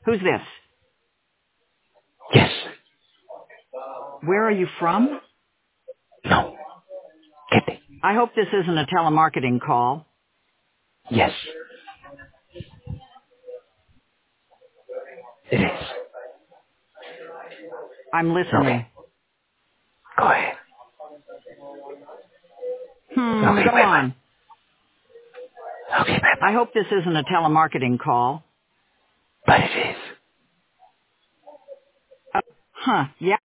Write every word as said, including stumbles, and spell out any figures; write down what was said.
Who's this? Yes. Where are you from? No. Kitty. I hope this isn't a telemarketing call. Yes. It is. I'm listening. Okay. Go ahead. Hmm, Okay, go bye-bye. on. Okay, bye-bye. I hope this isn't a telemarketing call. But it is. Uh, huh, yeah.